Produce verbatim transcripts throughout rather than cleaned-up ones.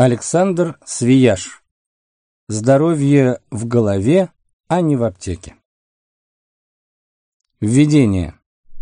Александр Свияж. Здоровье в голове, а не в аптеке. Введение.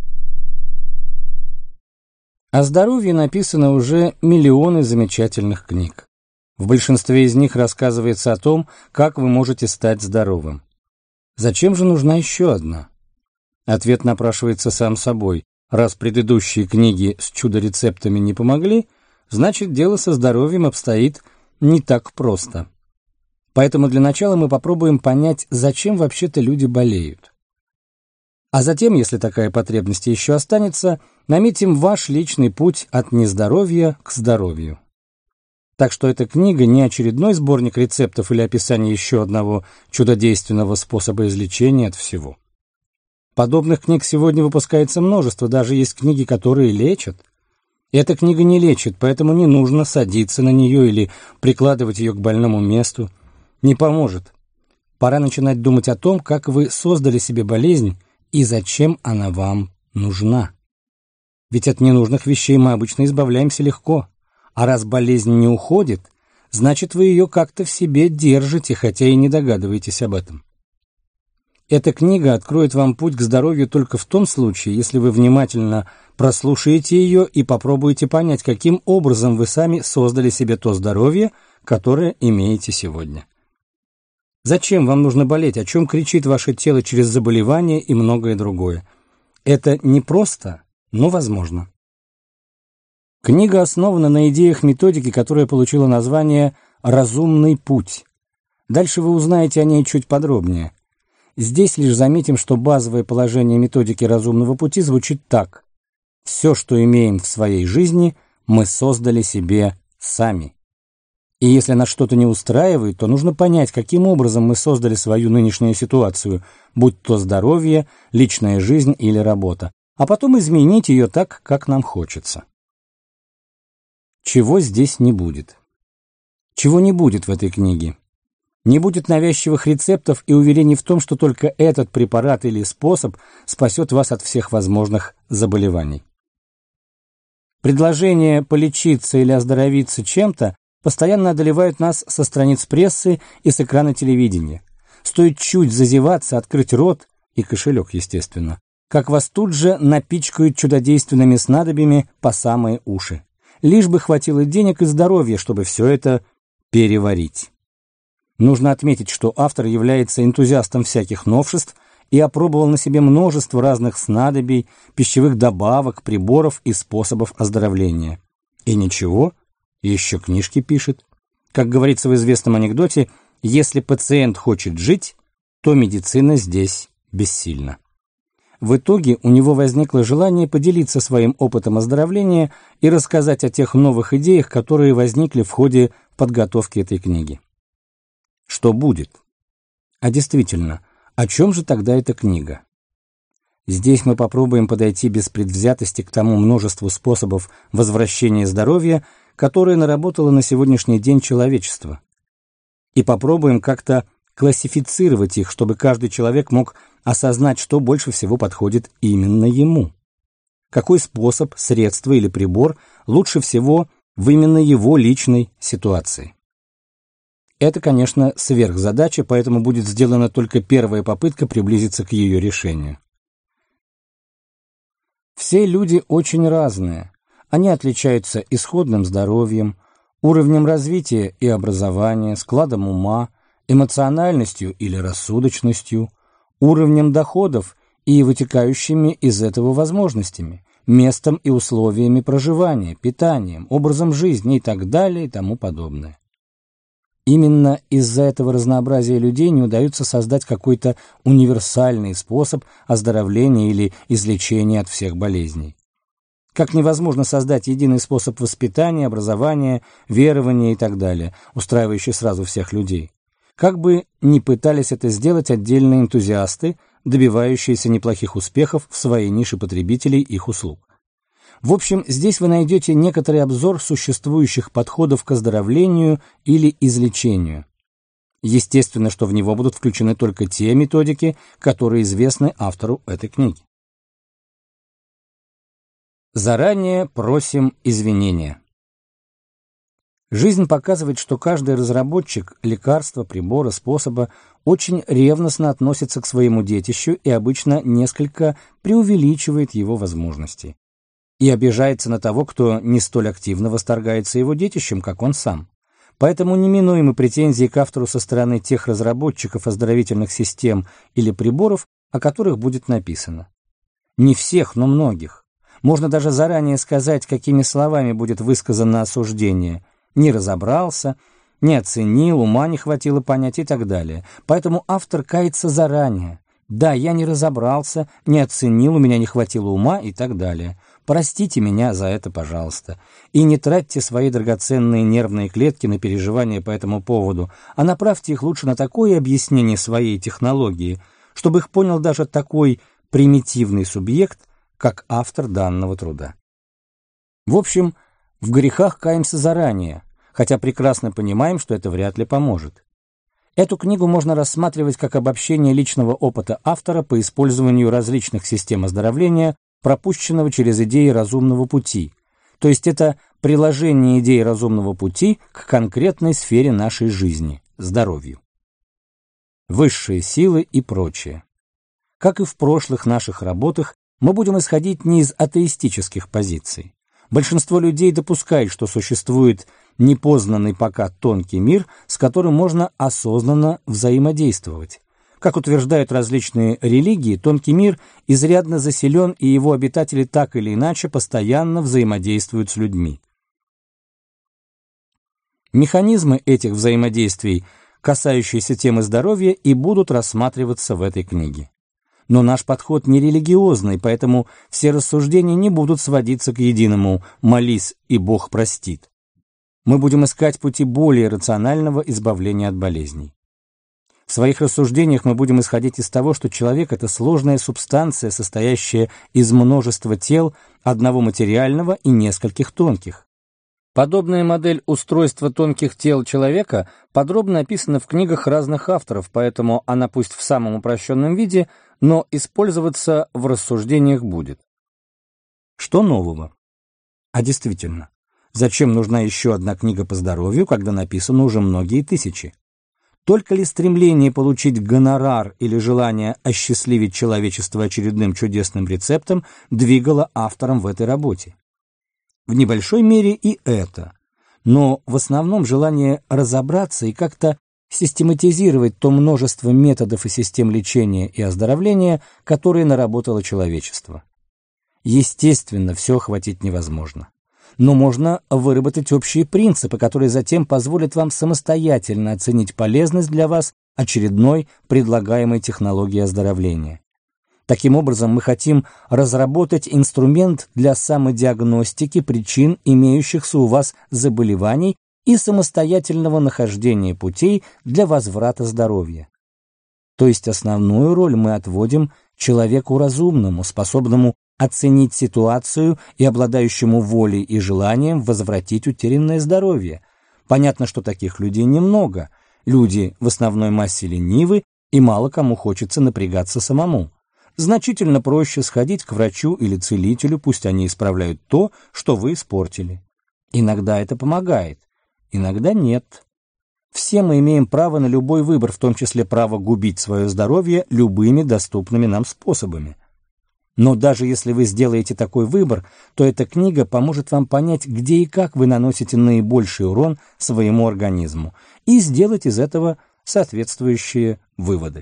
О здоровье написано уже миллионы замечательных книг. В большинстве из них рассказывается о том, как вы можете стать здоровым. Зачем же нужна еще одна? Ответ напрашивается сам собой. Раз предыдущие книги с чудо-рецептами не помогли, значит, дело со здоровьем обстоит не так просто. Поэтому для начала мы попробуем понять, зачем вообще-то люди болеют. А затем, если такая потребность еще останется, наметим ваш личный путь от нездоровья к здоровью. Так что эта книга не очередной сборник рецептов или описание еще одного чудодейственного способа излечения от всего. Подобных книг сегодня выпускается множество, даже есть книги, которые лечат. Эта книга не лечит, поэтому не нужно садиться на нее или прикладывать ее к больному месту. Не поможет. Пора начинать думать о том, как вы создали себе болезнь и зачем она вам нужна. Ведь от ненужных вещей мы обычно избавляемся легко. А раз болезнь не уходит, значит, вы ее как-то в себе держите, хотя и не догадываетесь об этом. Эта книга откроет вам путь к здоровью только в том случае, если вы внимательно прослушаете ее и попробуете понять, каким образом вы сами создали себе то здоровье, которое имеете сегодня. Зачем вам нужно болеть, о чем кричит ваше тело через заболевание и многое другое? Это непросто, но возможно. Книга основана на идеях методики, которая получила название «Разумный путь». Дальше вы узнаете о ней чуть подробнее. Здесь лишь заметим, что базовое положение методики разумного пути звучит так. Все, что имеем в своей жизни, мы создали себе сами. И если нас что-то не устраивает, то нужно понять, каким образом мы создали свою нынешнюю ситуацию, будь то здоровье, личная жизнь или работа, а потом изменить ее так, как нам хочется. Чего здесь не будет? Чего не будет в этой книге? Не будет навязчивых рецептов и уверений в том, что только этот препарат или способ спасет вас от всех возможных заболеваний. Предложения полечиться или оздоровиться чем-то постоянно одолевают нас со страниц прессы и с экрана телевидения. Стоит чуть зазеваться, открыть рот, и кошелек, естественно, как вас тут же напичкают чудодейственными снадобьями по самые уши. Лишь бы хватило денег и здоровья, чтобы все это переварить. Нужно отметить, что автор является энтузиастом всяких новшеств и опробовал на себе множество разных снадобий, пищевых добавок, приборов и способов оздоровления. И ничего, еще книжки пишет. Как говорится в известном анекдоте, если пациент хочет жить, то медицина здесь бессильна. В итоге у него возникло желание поделиться своим опытом оздоровления и рассказать о тех новых идеях, которые возникли в ходе подготовки этой книги. Что будет? А действительно, о чем же тогда эта книга? Здесь мы попробуем подойти без предвзятости к тому множеству способов возвращения здоровья, которые наработало на сегодняшний день человечество. И попробуем как-то классифицировать их, чтобы каждый человек мог осознать, что больше всего подходит именно ему. Какой способ, средство или прибор лучше всего в именно его личной ситуации. Это, конечно, сверхзадача, поэтому будет сделана только первая попытка приблизиться к ее решению. Все люди очень разные. Они отличаются исходным здоровьем, уровнем развития и образования, складом ума, эмоциональностью или рассудочностью, уровнем доходов и вытекающими из этого возможностями, местом и условиями проживания, питанием, образом жизни и так далее и тому подобное. Именно из-за этого разнообразия людей не удается создать какой-то универсальный способ оздоровления или излечения от всех болезней. Как невозможно создать единый способ воспитания, образования, верования и так далее, устраивающий сразу всех людей. Как бы ни пытались это сделать отдельные энтузиасты, добивающиеся неплохих успехов в своей нише потребителей их услуг. В общем, здесь вы найдете некоторый обзор существующих подходов к оздоровлению или излечению. Естественно, что в него будут включены только те методики, которые известны автору этой книги. Заранее просим извинения. Жизнь показывает, что каждый разработчик лекарства, прибора, способа очень ревностно относится к своему детищу и обычно несколько преувеличивает его возможности. И обижается на того, кто не столь активно восторгается его детищем, как он сам. Поэтому неминуемы претензии к автору со стороны тех разработчиков оздоровительных систем или приборов, о которых будет написано. Не всех, но многих. Можно даже заранее сказать, какими словами будет высказано осуждение. Не разобрался, не оценил, ума не хватило понять и так далее. Поэтому автор кается заранее. Да, я не разобрался, не оценил, у меня не хватило ума и так далее. Простите меня за это, пожалуйста. И не тратьте свои драгоценные нервные клетки на переживания по этому поводу, а направьте их лучше на такое объяснение своей технологии, чтобы их понял даже такой примитивный субъект, как автор данного труда. В общем, в грехах каемся заранее, хотя прекрасно понимаем, что это вряд ли поможет. Эту книгу можно рассматривать как обобщение личного опыта автора по использованию различных систем оздоровления, пропущенного через идеи разумного пути, то есть это приложение идей разумного пути к конкретной сфере нашей жизни – здоровью. Высшие силы и прочее. Как и в прошлых наших работах, мы будем исходить не из атеистических позиций. Большинство людей допускает, что существует непознанный пока тонкий мир, с которым можно осознанно взаимодействовать. Как утверждают различные религии, тонкий мир изрядно заселен, и его обитатели так или иначе постоянно взаимодействуют с людьми. Механизмы этих взаимодействий, касающиеся темы здоровья, и будут рассматриваться в этой книге. Но наш подход не религиозный, поэтому все рассуждения не будут сводиться к единому «молись, и Бог простит». Мы будем искать пути более рационального избавления от болезней. В своих рассуждениях мы будем исходить из того, что человек – это сложная субстанция, состоящая из множества тел, одного материального и нескольких тонких. Подобная модель устройства тонких тел человека подробно описана в книгах разных авторов, поэтому она пусть в самом упрощенном виде, но использоваться в рассуждениях будет. Что нового? А действительно, зачем нужна еще одна книга по здоровью, когда написано уже многие тысячи? Только ли стремление получить гонорар или желание осчастливить человечество очередным чудесным рецептом двигало автором в этой работе? В небольшой мере и это, но в основном желание разобраться и как-то систематизировать то множество методов и систем лечения и оздоровления, которые наработало человечество. Естественно, все охватить невозможно. Но можно выработать общие принципы, которые затем позволят вам самостоятельно оценить полезность для вас очередной предлагаемой технологии оздоровления. Таким образом, мы хотим разработать инструмент для самодиагностики причин имеющихся у вас заболеваний и самостоятельного нахождения путей для возврата здоровья. То есть основную роль мы отводим человеку разумному, способному оценить ситуацию и обладающему волей и желанием возвратить утерянное здоровье. Понятно, что таких людей немного. Люди в основной массе ленивы, и мало кому хочется напрягаться самому. Значительно проще сходить к врачу или целителю, пусть они исправляют то, что вы испортили. Иногда это помогает, иногда нет. Все мы имеем право на любой выбор, в том числе право губить свое здоровье любыми доступными нам способами. Но даже если вы сделаете такой выбор, то эта книга поможет вам понять, где и как вы наносите наибольший урон своему организму, и сделать из этого соответствующие выводы.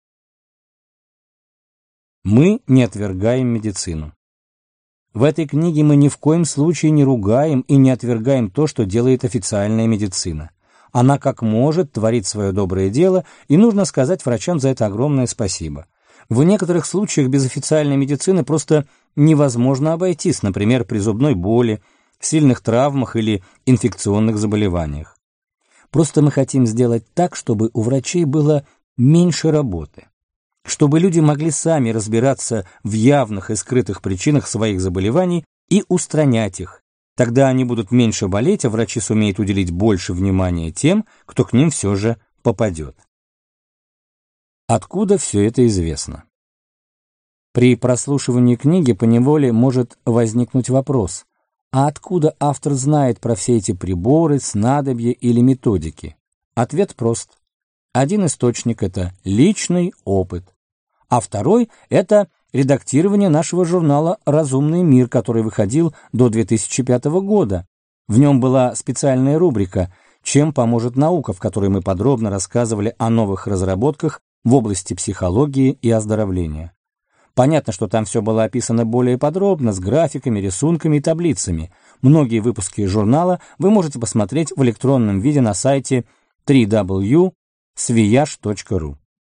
Мы не отвергаем медицину. В этой книге мы ни в коем случае не ругаем и не отвергаем то, что делает официальная медицина. Она как может творит свое доброе дело, и нужно сказать врачам за это огромное спасибо. В некоторых случаях без официальной медицины просто невозможно обойтись, например, при зубной боли, сильных травмах или инфекционных заболеваниях. Просто мы хотим сделать так, чтобы у врачей было меньше работы, чтобы люди могли сами разбираться в явных и скрытых причинах своих заболеваний и устранять их. Тогда они будут меньше болеть, а врачи сумеют уделить больше внимания тем, кто к ним все же попадет. Откуда все это известно? При прослушивании книги поневоле может возникнуть вопрос: А откуда автор знает про все эти приборы, снадобья или методики? Ответ прост. Один источник – это личный опыт, а второй – это редактирование нашего журнала «Разумный мир», который выходил до две тысячи пятого года. В нем была специальная рубрика «Чем поможет наука», в которой мы подробно рассказывали о новых разработках в области психологии и оздоровления. Понятно, что там все было описано более подробно, с графиками, рисунками и таблицами. Многие выпуски журнала вы можете посмотреть в электронном виде на сайте дабл ю дабл ю дабл ю точка свияж точка ру.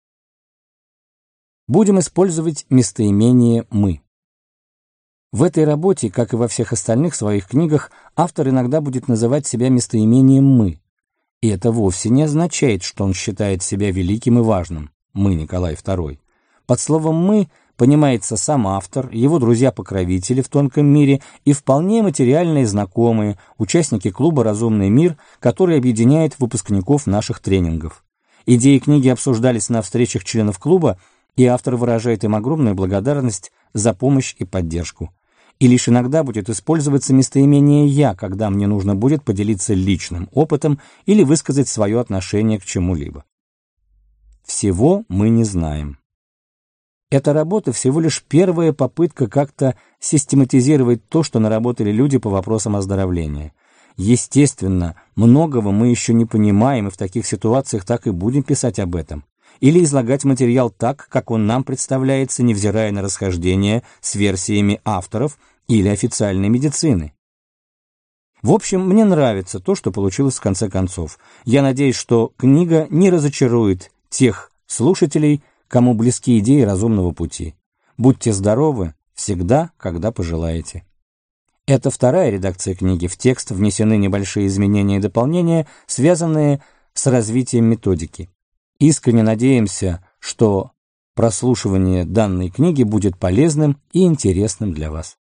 Будем использовать местоимение «мы». В этой работе, как и во всех остальных своих книгах, автор иногда будет называть себя местоимением «мы». И это вовсе не означает, что он считает себя великим и важным. Мы, Николай второй. Под словом «мы» понимается сам автор, его друзья-покровители в тонком мире и вполне материальные знакомые, участники клуба «Разумный мир», который объединяет выпускников наших тренингов. Идеи книги обсуждались на встречах членов клуба, и автор выражает им огромную благодарность за помощь и поддержку. И лишь иногда будет использоваться местоимение «я», когда мне нужно будет поделиться личным опытом или высказать свое отношение к чему-либо. Всего мы не знаем. Эта работа всего лишь первая попытка как-то систематизировать то, что наработали люди по вопросам оздоровления. Естественно, многого мы еще не понимаем, и в таких ситуациях так и будем писать об этом. Или излагать материал так, как он нам представляется, невзирая на расхождения с версиями авторов или официальной медицины. В общем, мне нравится то, что получилось в конце концов. Я надеюсь, что книга не разочарует тех слушателей, кому близки идеи разумного пути. Будьте здоровы всегда, когда пожелаете. Это вторая редакция книги. В текст внесены небольшие изменения и дополнения, связанные с развитием методики. Искренне надеемся, что прослушивание данной книги будет полезным и интересным для вас.